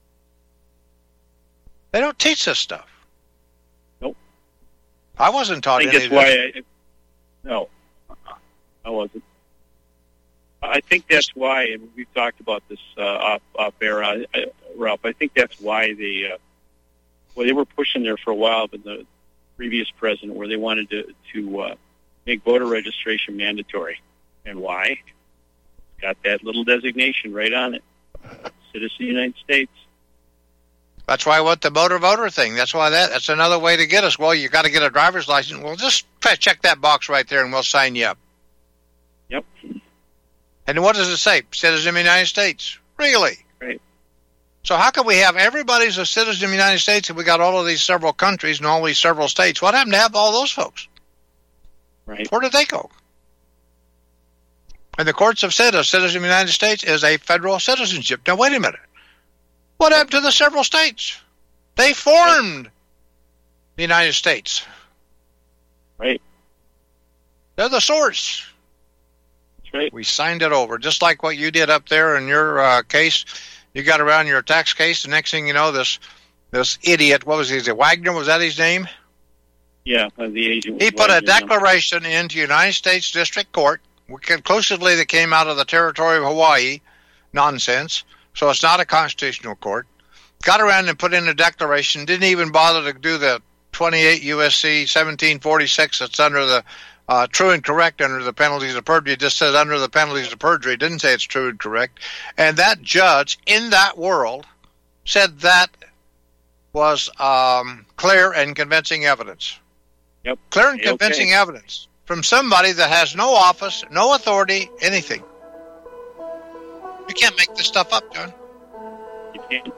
They don't teach this stuff. Nope. I wasn't taught any of this. No, I wasn't. I think that's why, and we've talked about this off air, Ralph, I think that's why they were pushing there for a while, but the previous president, where they wanted to make voter registration mandatory. And why? Got that little designation right on it. Citizen of the United States. That's why I want the motor-voter thing. That's why that's another way to get us. Well, you got to get a driver's license. Well, just check that box right there, and we'll sign you up. Yep. And what does it say? Citizen of the United States. Really? Right. So how can we have everybody's a citizen of the United States if we got all of these several countries and all these several states? What happened to have all those folks? Right. Where did they go? And the courts have said a citizen of the United States is a federal citizenship. Now, wait a minute. What happened to the several states? They formed the United States. Right. They're the source. That's right. We signed it over, just like what you did up there in your case. You got around your tax case, the next thing you know, this this idiot, what was his name? Wagner, was that his name? Yeah, the agent. He put a declaration into United States District Court, conclusively that came out of the territory of Hawaii. Nonsense. So it's not a constitutional court. Got around and put in a declaration, didn't even bother to do the 28 U.S.C. 1746 that's under the true and correct under the penalties of perjury. It just says under the penalties of perjury. It didn't say it's true and correct. And that judge in that world said that was clear and convincing evidence. Yep. Clear and convincing evidence from somebody that has no office, no authority, anything. You can't make this stuff up, John. You can't.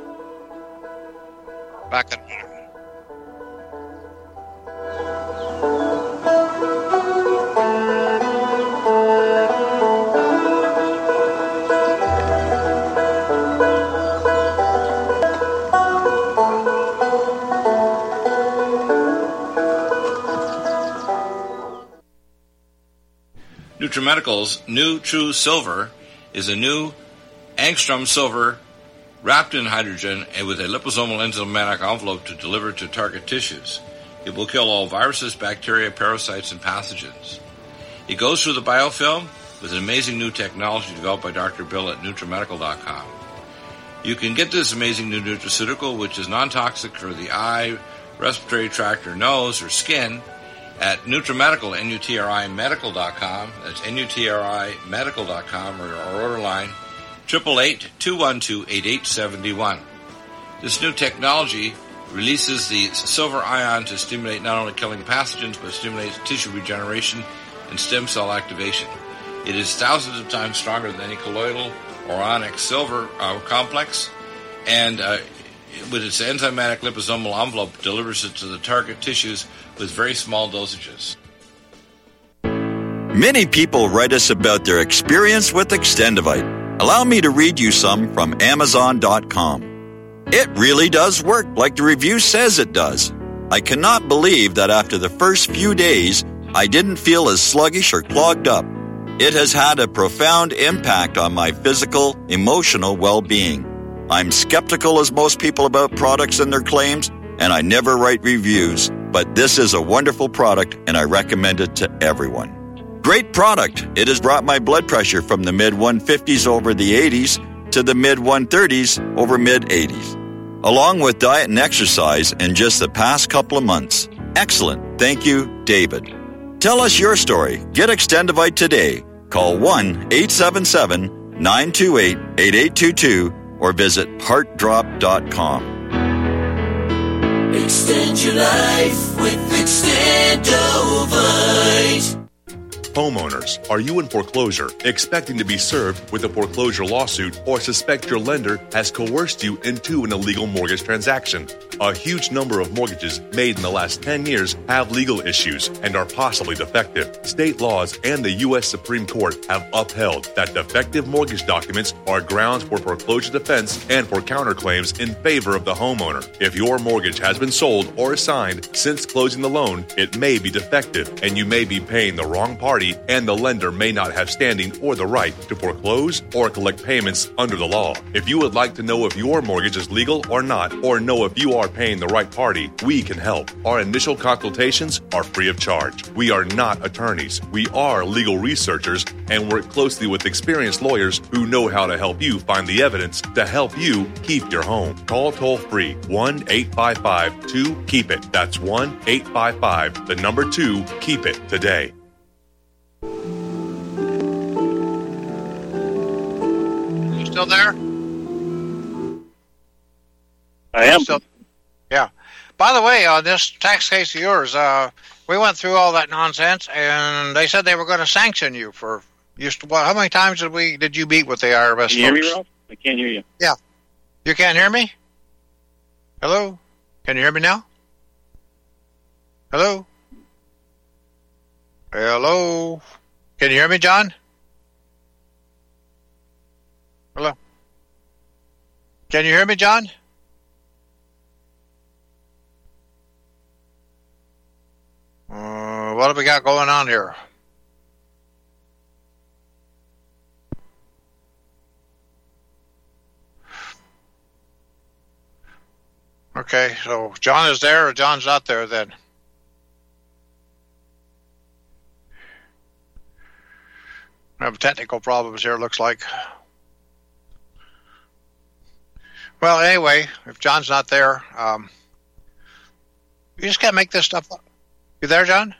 Back in a minute. NutriMedical's new True Silver is a new angstrom silver wrapped in hydrogen and with a liposomal enzymatic envelope to deliver to target tissues. It will kill all viruses, bacteria, parasites, and pathogens. It goes through the biofilm with an amazing new technology developed by Dr. Bill at NutriMedical.com. You can get this amazing new nutraceutical, which is non-toxic for the eye, respiratory tract, or nose, or skin, at NutriMedical, NutriMedical.com. That's NutriMedical.com, or our order line, 888-212-8871. This new technology releases the silver ion to stimulate not only killing pathogens, but stimulates tissue regeneration and stem cell activation. It is thousands of times stronger than any colloidal or ionic silver complex, and with its enzymatic liposomal envelope, delivers it to the target tissues with very small dosages. Many people write us about their experience with Extendivite. Allow me to read you some from Amazon.com. It really does work like the review says it does. I cannot believe that after the first few days, I didn't feel as sluggish or clogged up. It has had a profound impact on my physical, emotional well-being. I'm skeptical as most people about products and their claims, and I never write reviews, but this is a wonderful product and I recommend it to everyone. Great product. It has brought my blood pressure from the mid-150s over the 80s to the mid-130s over mid-80s, along with diet and exercise in just the past couple of months. Excellent. Thank you, David. Tell us your story. Get Extendivite today. Call 1-877-928-8822 or visit heartdrop.com. Extend your life with Extendovite. Homeowners, are you in foreclosure, expecting to be served with a foreclosure lawsuit, or suspect your lender has coerced you into an illegal mortgage transaction? A huge number of mortgages made in the last 10 years have legal issues and are possibly defective. State laws and the U.S. Supreme Court have upheld that defective mortgage documents are grounds for foreclosure defense and for counterclaims in favor of the homeowner. If your mortgage has been sold or assigned since closing the loan, it may be defective and you may be paying the wrong party, and the lender may not have standing or the right to foreclose or collect payments under the law. If you would like to know if your mortgage is legal or not, or know if you are paying the right party, we can help. Our initial consultations are free of charge. We are not attorneys. We are legal researchers and work closely with experienced lawyers who know how to help you find the evidence to help you keep your home. Call toll-free 1-855-2-KEEP-IT. That's 1-855-2-KEEP-IT today. Still there? I am. Still, yeah. By the way, on this tax case of yours, we went through all that nonsense, and they said they were going to sanction you for how many times did you meet with the IRS? Can you hear me, Ralph? I can't hear you. Yeah. You can't hear me? Hello? Can you hear me now? Hello? Hello? Can you hear me, John? Hello? Can you hear me, John? What have we got going on here? Okay, so John is there or John's not there then? We have technical problems here, looks like. Well, anyway, if John's not there, you just can't make this stuff up. You there, John?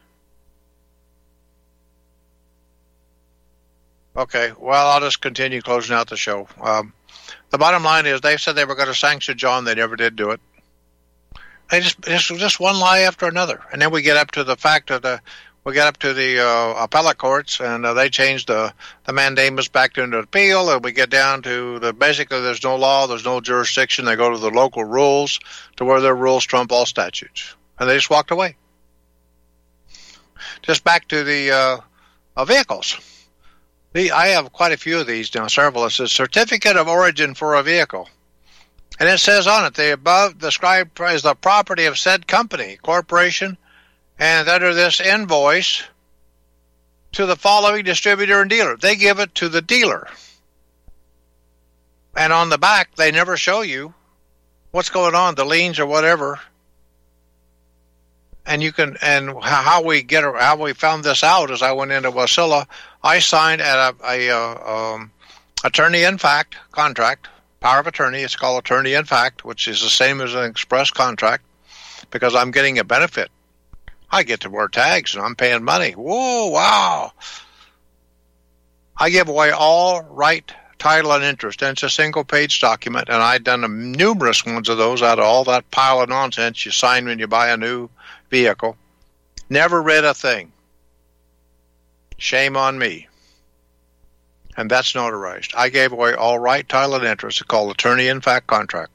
Okay, well, I'll just continue closing out the show. The bottom line is they said they were going to sanction John. They never did do it. They just one lie after another. And then we get up to the fact of the appellate courts, and they changed the mandamus back into appeal, and we get down to basically there's no law, there's no jurisdiction. They go to the local rules to where their rules trump all statutes. And they just walked away. Just back to the vehicles. I have quite a few of these now, several. It says certificate of origin for a vehicle. And it says on it, the above described is the property of said company, corporation, and under this invoice to the following distributor and dealer. They give it to the dealer. And on the back, they never show you what's going on, the liens or whatever. And how we found this out is I went into Wasilla. I signed at a attorney in fact contract, power of attorney. It's called attorney in fact, which is the same as an express contract because I'm getting a benefit. I get to wear tags and I'm paying money. Whoa, wow. I give away all right, title, and interest. And it's a single-page document, and I've done numerous ones of those out of all that pile of nonsense you sign when you buy a new vehicle. Never read a thing. Shame on me. And that's notarized. I gave away all right, title, and interest. It's called attorney in fact contract.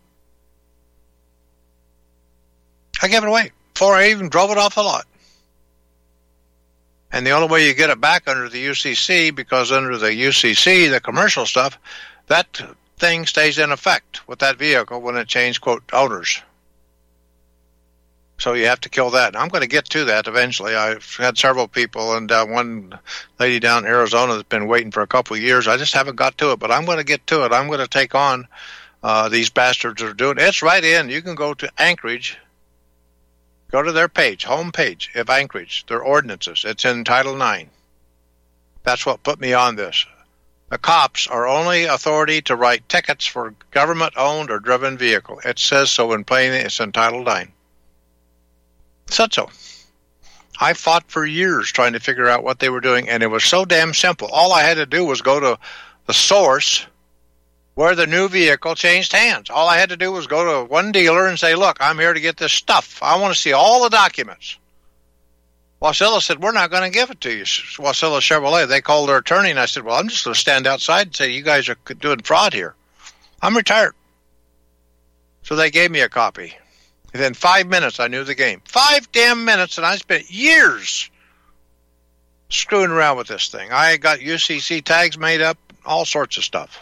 I gave it away before I even drove it off the lot. And the only way you get it back under the UCC, because under the UCC, the commercial stuff, that thing stays in effect with that vehicle when it changed, quote, owners. So you have to kill that. And I'm going to get to that eventually. I've had several people, and one lady down in Arizona that's been waiting for a couple of years. I just haven't got to it, but I'm going to get to it. I'm going to take on these bastards that are doing it. It's right in. You can go to Anchorage. Go to their page, home page of Anchorage, their ordinances. It's in Title IX. That's what put me on this. The cops are only authority to write tickets for government-owned or driven vehicle. It says so in plain, it's in Title IX. It said so. I fought for years trying to figure out what they were doing, and it was so damn simple. All I had to do was go to the source where the new vehicle changed hands. All I had to do was go to one dealer and say, look, I'm here to get this stuff. I want to see all the documents. Wasilla said, we're not going to give it to you. Wasilla Chevrolet, they called their attorney, and I said, well, I'm just going to stand outside and say, you guys are doing fraud here. I'm retired. So they gave me a copy. Within 5 minutes, I knew the game. 5 damn minutes, and I spent years screwing around with this thing. I got UCC tags made up, all sorts of stuff.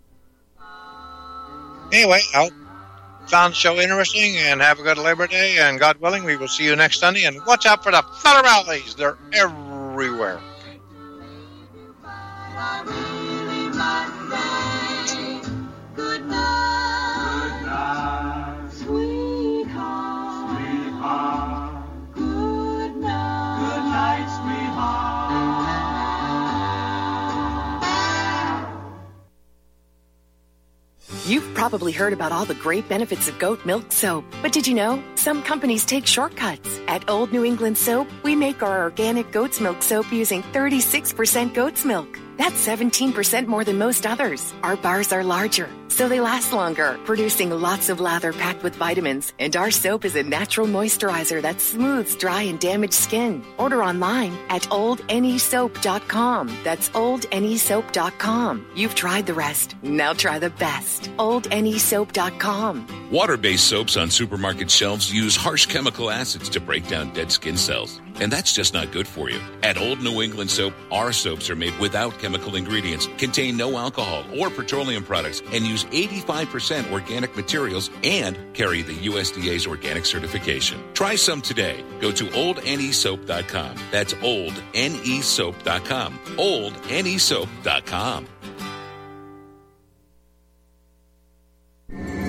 Anyway, I hope you found the show interesting, and have a good Labor Day, and God willing, we will see you next Sunday. And watch out for the federal rallies. They're everywhere. Good night, sweetheart. Good night, sweetheart. You've probably heard about all the great benefits of goat milk soap, but did you know some companies take shortcuts? At Old New England Soap, we make our organic goat's milk soap using 36% goat's milk. That's 17% more than most others. Our bars are larger, so they last longer, producing lots of lather packed with vitamins. And our soap is a natural moisturizer that smooths dry and damaged skin. Order online at oldnesoap.com. That's oldnesoap.com. You've tried the rest. Now try the best. oldnesoap.com. Water-based soaps on supermarket shelves use harsh chemical acids to break down dead skin cells. And that's just not good for you. At Old New England Soap, our soaps are made without chemical ingredients, contain no alcohol or petroleum products, and use 85% organic materials and carry the USDA's organic certification. Try some today. Go to oldnesoap.com. That's oldnesoap.com. oldnesoap.com.